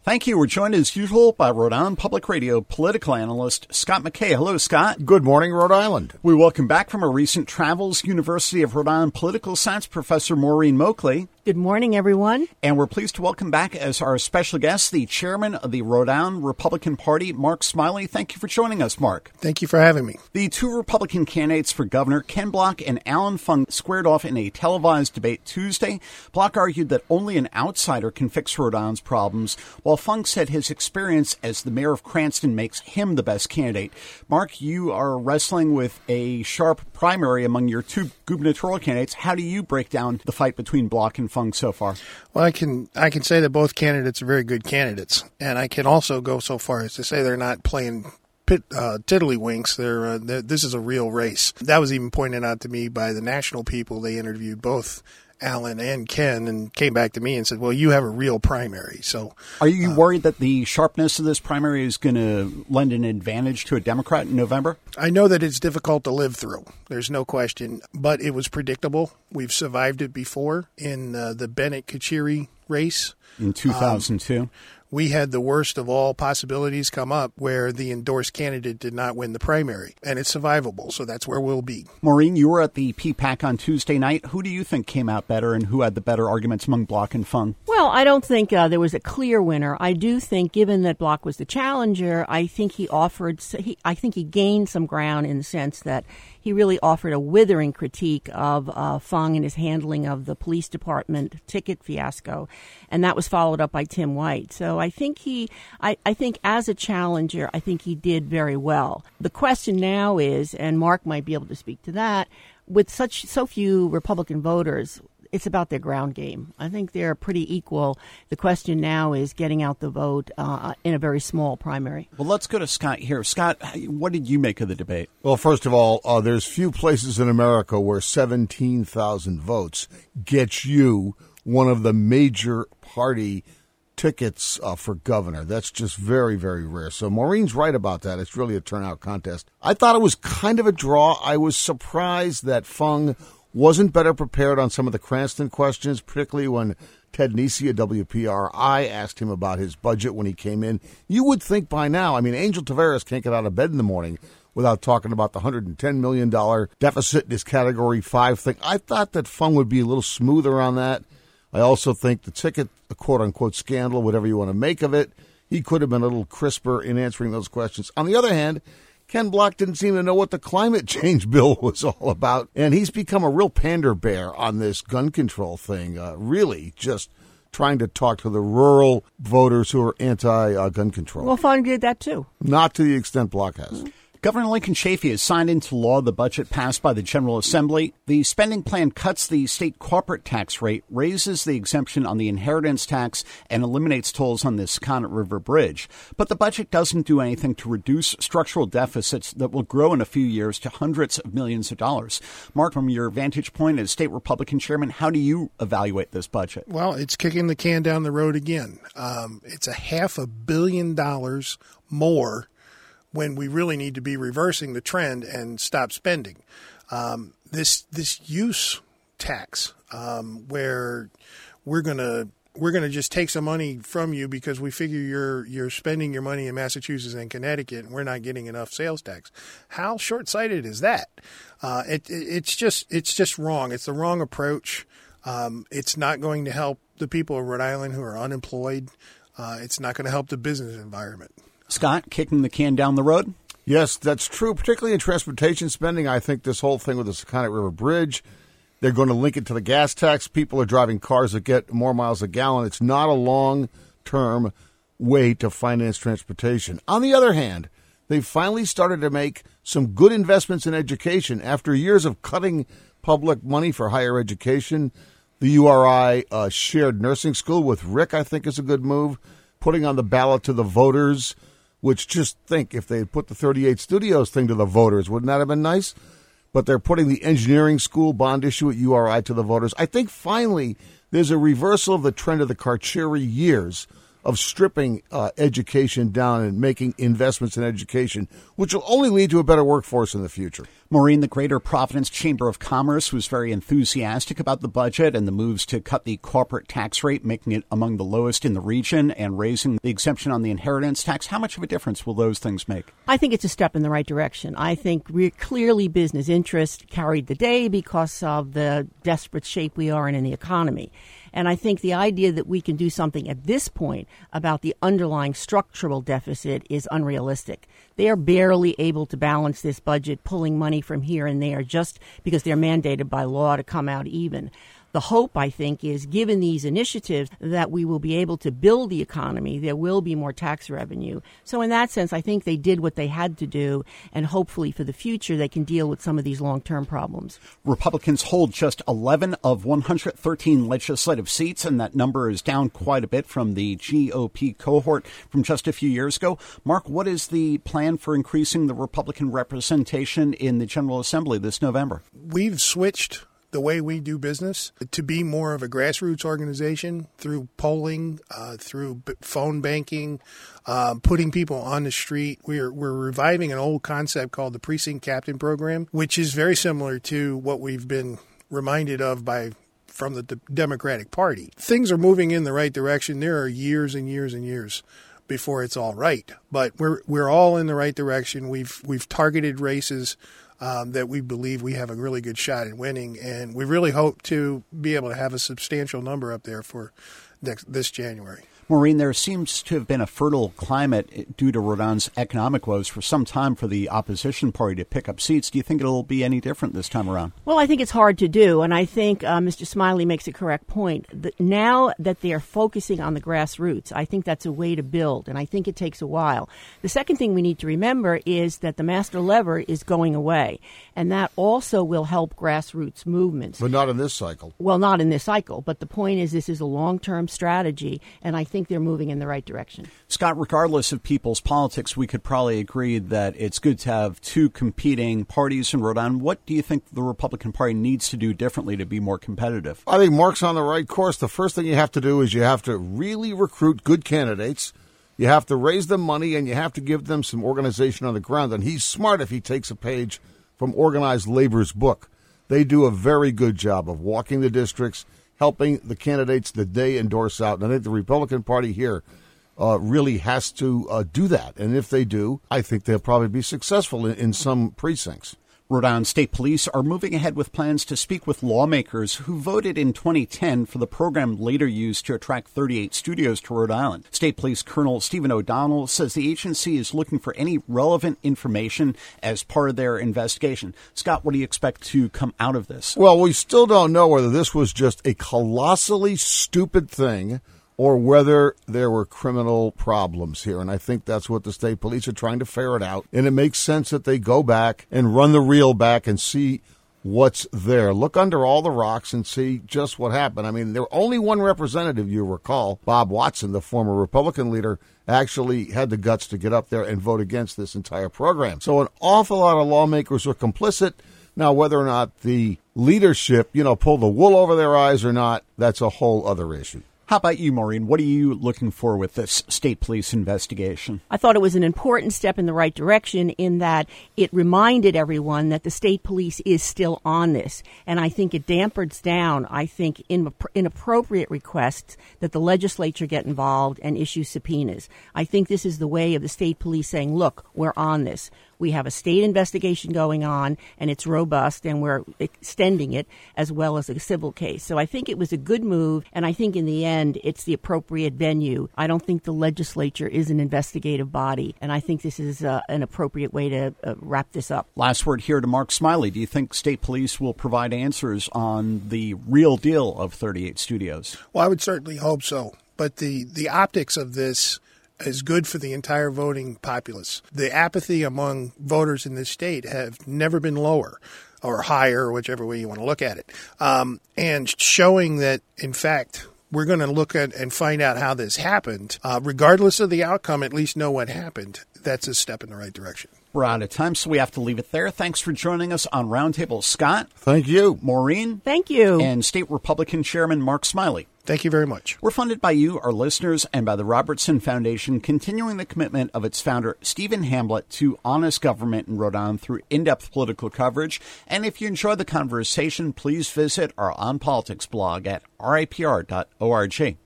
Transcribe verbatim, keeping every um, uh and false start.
Thank you. We're joined as usual by Rhode Island Public Radio political analyst Scott McKay. Hello, Scott. Good morning, Rhode Island. We welcome back from our recent travels University of Rhode Island political science professor Maureen Moakley. Good morning, everyone. And we're pleased to welcome back as our special guest, the chairman of the Rhode Island Republican Party, Mark Smiley. Thank you for joining us, Mark. Thank you for having me. The two Republican candidates for governor, Ken Block and Allan Fung, squared off in a televised debate Tuesday. Block argued that only an outsider can fix Rhode Island's problems, while Fung said his experience as the mayor of Cranston makes him the best candidate. Mark, you are wrestling with a sharp primary among your two gubernatorial candidates. How do you break down the fight between Block and Fung so far? Well, I can I can say that both candidates are very good candidates, and I can also go so far as to say they're not playing pit, uh, tiddlywinks. They're, uh, they're this is a real race. That was even pointed out to me by the national people. They interviewed both Allan and Ken and came back to me and said, well, you have a real primary. So, are you uh, worried that the sharpness of this primary is going to lend an advantage to a Democrat in November? I know that it's difficult to live through. There's no question, but it was predictable. We've survived it before in uh, the Bennett-Kachiri race. In two thousand two? Um, we had the worst of all possibilities come up where the endorsed candidate did not win the primary, and it's survivable, so that's where we'll be. Maureen, you were at the P PAC on Tuesday night. Who do you think came out better, and who had the better arguments among Block and Fung? Well, I don't think uh, there was a clear winner. I do think, given that Block was the challenger, I think he offered, he, I think he gained some ground in the sense that he really offered a withering critique of uh, Fung and his handling of the police department ticket fiasco, and that was followed up by Tim White. So I think he, I, I think as a challenger, I think he did very well. The question now is, and Mark might be able to speak to that, with such so few Republican voters, it's about their ground game. I think they're pretty equal. The question now is getting out the vote uh, in a very small primary. Well, let's go to Scott here. Scott, what did you make of the debate? Well, first of all, uh, there's few places in America where seventeen thousand votes gets you one of the major party tickets uh, for governor. That's just very, very rare. So Maureen's right about that. It's really a turnout contest. I thought it was kind of a draw. I was surprised that Fung wasn't better prepared on some of the Cranston questions, particularly when Ted Nesi at W P R I asked him about his budget when he came in. You would think by now, I mean, Angel Taveras can't get out of bed in the morning without talking about the one hundred ten million dollars deficit in his Category five thing. I thought that Fung would be a little smoother on that. I also think the ticket, the quote-unquote scandal, whatever you want to make of it, he could have been a little crisper in answering those questions. On the other hand, Ken Block didn't seem to know what the climate change bill was all about, and he's become a real pander bear on this gun control thing, uh, really just trying to talk to the rural voters who are anti-gun uh, control. Well, Fung did that, too. Not to the extent Block has. Mm-hmm. Governor Lincoln Chafee has signed into law the budget passed by the General Assembly. The spending plan cuts the state corporate tax rate, raises the exemption on the inheritance tax, and eliminates tolls on the Sakonnet River Bridge. But the budget doesn't do anything to reduce structural deficits that will grow in a few years to hundreds of millions of dollars. Mark, from your vantage point as state Republican chairman, how do you evaluate this budget? Well, it's kicking the can down the road again. Um, it's a half a billion dollars more when we really need to be reversing the trend and stop spending. Um, this this use tax, um, where we're gonna we're gonna just take some money from you because we figure you're you're spending your money in Massachusetts and Connecticut, and we're not getting enough sales tax. How short-sighted is that? Uh, it, it it's just it's just wrong. It's the wrong approach. Um, it's not going to help the people of Rhode Island who are unemployed. Uh, it's not going to help the business environment. Scott, kicking the can down the road? Yes, that's true, particularly in transportation spending. I think this whole thing with the Sakonnet River Bridge, they're going to link it to the gas tax. People are driving cars that get more miles a gallon. It's not a long-term way to finance transportation. On the other hand, they finally started to make some good investments in education. After years of cutting public money for higher education, the U R I uh, shared nursing school with Rick, I think, is a good move. Putting on the ballot to the voters, which just think if they had put the thirty-eight Studios thing to the voters, wouldn't that have been nice? But they're putting the engineering school bond issue at U R I to the voters. I think finally there's a reversal of the trend of the Carcieri years of stripping uh, education down and making investments in education, which will only lead to a better workforce in the future. Maureen, the Greater Providence Chamber of Commerce was very enthusiastic about the budget and the moves to cut the corporate tax rate, making it among the lowest in the region, and raising the exemption on the inheritance tax. How much of a difference will those things make? I think it's a step in the right direction. I think we're clearly business interest carried the day because of the desperate shape we are in in the economy. And I think the idea that we can do something at this point about the underlying structural deficit is unrealistic. They are barely able to balance this budget, pulling money from here and there just because they're mandated by law to come out even. The hope, I think, is given these initiatives that we will be able to build the economy. There will be more tax revenue. So in that sense, I think they did what they had to do, and hopefully for the future they can deal with some of these long-term problems. Republicans hold just eleven of one hundred thirteen legislative seats, and that number is down quite a bit from the G O P cohort from just a few years ago. Mark, what is the plan for increasing the Republican representation in the General Assembly this November? We've switched the way we do business to be more of a grassroots organization through polling, uh, through b- phone banking, uh, putting people on the street. We're we're reviving an old concept called the Precinct Captain Program, which is very similar to what we've been reminded of by from the D- Democratic Party. Things are moving in the right direction. There are years and years and years before it's all right, but we're we're all in the right direction. We've we've targeted races Um, that we believe we have a really good shot at winning, and we really hope to be able to have a substantial number up there for next, this January. Maureen, there seems to have been a fertile climate due to Rhode Island's economic woes for some time for the opposition party to pick up seats. Do you think it'll be any different this time around? Well, I think it's hard to do, and I think uh, Mister Smiley makes a correct point. That now that they're focusing on the grassroots, I think that's a way to build, and I think it takes a while. The second thing we need to remember is that the master lever is going away, and that also will help grassroots movements. But not in this cycle. Well, not in this cycle, but the point is this is a long-term strategy, and I think they're moving in the right direction. Scott, regardless of people's politics, we could probably agree that it's good to have two competing parties in Rhode Island. What do you think the Republican Party needs to do differently to be more competitive? I think Mark's on the right course. The first thing you have to do is you have to really recruit good candidates. You have to raise them money, and you have to give them some organization on the ground. And he's smart if he takes a page from Organized Labor's book. They do a very good job of walking the districts, helping the candidates that they endorse out. And I think the Republican Party here uh, really has to uh, do that. And if they do, I think they'll probably be successful in, in some precincts. Rhode Island State Police are moving ahead with plans to speak with lawmakers who voted in twenty ten for the program later used to attract thirty-eight studios to Rhode Island. State Police Colonel Stephen O'Donnell says the agency is looking for any relevant information as part of their investigation. Scott, what do you expect to come out of this? Well, we still don't know whether this was just a colossally stupid thing or whether there were criminal problems here. And I think that's what the state police are trying to ferret out. And it makes sense that they go back and run the reel back and see what's there. Look under all the rocks and see just what happened. I mean, there only one representative, you recall, Bob Watson, the former Republican leader, actually had the guts to get up there and vote against this entire program. So an awful lot of lawmakers were complicit. Now, whether or not the leadership, you know, pulled the wool over their eyes or not, that's a whole other issue. How about you, Maureen? What are you looking for with this state police investigation? I thought it was an important step in the right direction in that it reminded everyone that the state police is still on this. And I think it dampers down, I think, inappropriate requests that the legislature get involved and issue subpoenas. I think this is the way of the state police saying, look, we're on this. We have a state investigation going on, and it's robust, and we're extending it as well as a civil case. So I think it was a good move, and I think in the end it's the appropriate venue. I don't think the legislature is an investigative body, and I think this is uh, an appropriate way to uh, wrap this up. Last word here to Mark Smiley. Do you think state police will provide answers on the real deal of thirty-eight studios? Well, I would certainly hope so. But the, the optics of this is good for the entire voting populace. The apathy among voters in this state have never been lower or higher, whichever way you want to look at it. Um, and showing that, in fact, we're going to look at and find out how this happened, uh, regardless of the outcome, at least know what happened. That's a step in the right direction. We're out of time, so we have to leave it there. Thanks for joining us on Roundtable. Scott. Thank you. Maureen. Thank you. And State Republican Chairman Mark Smiley. Thank you very much. We're funded by you, our listeners, and by the Robertson Foundation, continuing the commitment of its founder, Stephen Hamblett, to honest government in Rhode Island through in-depth political coverage. And if you enjoy the conversation, please visit our On Politics blog at R I P R dot org.